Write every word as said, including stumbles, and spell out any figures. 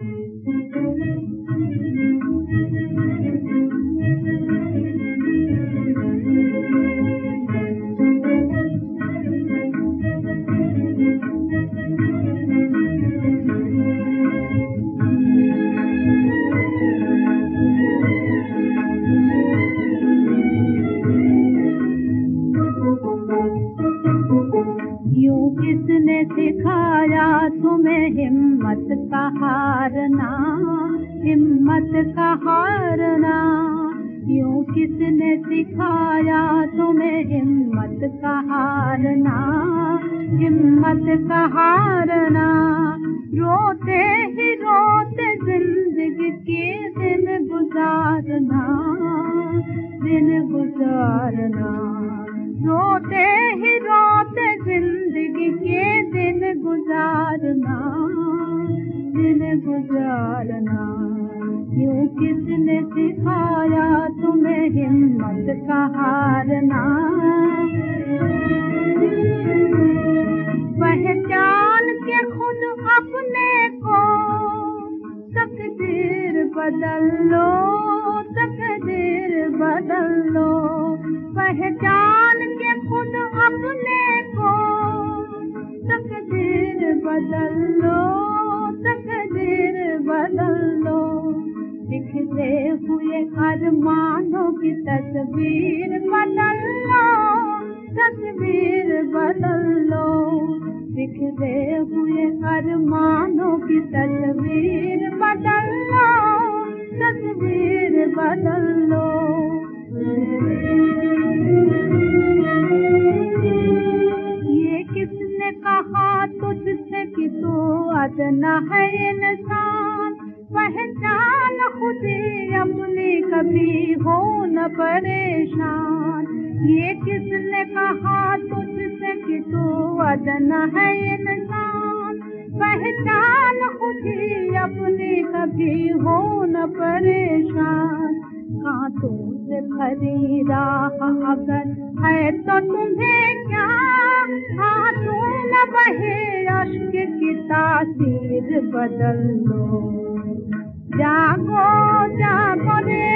यूं किसने सिखाया तुम्हें हिम्मत का हारना, हिम्मत का हारना। यूं किसने सिखाया तुम्हें हिम्मत का हारना, हिम्मत का हारना। रोते ही रोते जिंदगी के दिन गुजारना, दिन गुजारना। रोते ही रोते जिंदगी के दिन गुजारना, दिन गुजारना। यूं किसने सिखाया तुम्हें हिम्मत का हारना। पहचान के खुद अपने को, तकदीर बदल लो, तकदीर बदल लो। पहचान के खुद अपने को, तकदीर बदल लो, तकदीर बदल लो। बिखरे हुए अरमानों की तस्वीर बदल लो, तस्वीर बदल लो। बिखरे हुए अरमानों की तस्वीर बदल लो, तस्वीर बदल लो। ये किसने कहा तुझसे कि तू अदना है इंसान। पहचान खुद ही अपनी, कभी हो न परेशान। ये किसने कहा तुझसे कि तू अदना है इंसान। पहचान खुद ही अपनी, कभी हो न परेशान। कांटों से भरी राह अगर है तो तुम्हें क्या, आंसू न बहे अश्क की तासीर बदल लो। जागो जागो रे